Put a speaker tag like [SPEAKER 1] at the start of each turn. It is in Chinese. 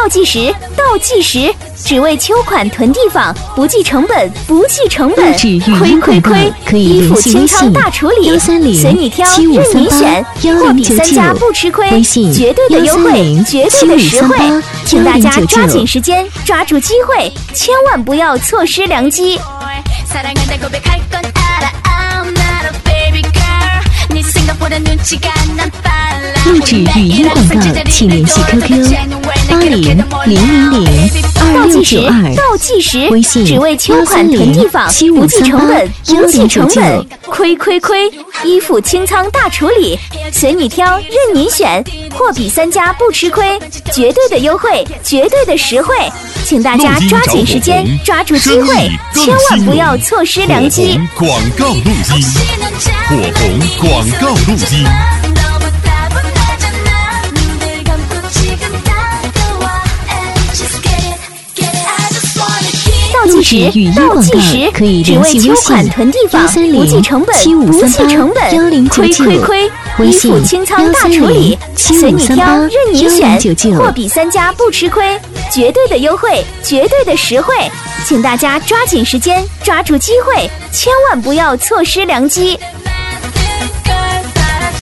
[SPEAKER 1] 倒计时，倒计时，只为秋款囤地方，不计成本，不计成本。亏！衣服清仓大处理，随你挑，任你选，货比三家不吃亏，绝对的优惠，绝对的实惠，请大家抓紧时间，抓住机会，千万不要错失良机。
[SPEAKER 2] 录制语音广告，请联系 QQ 8000022692，
[SPEAKER 1] 倒计时，
[SPEAKER 2] 微信
[SPEAKER 1] 只为秋款囤地方，不计成本，不计成本。亏！衣服清仓大处理，随你挑，任你选，货比三家不吃亏，绝对的优惠，绝对的实惠，请大家抓紧时间，抓住机会，千万不要错失良机。
[SPEAKER 3] 广告录音，火红广告录音。
[SPEAKER 1] 倒计时，可以只为秋款囤地方，不计成本，不计成本。亏！衣服清仓大处理，随你挑，任你选，货比三家不吃亏，绝对的优惠，绝对的实惠，请大家抓紧时间，抓住机会，千万不要错失良机。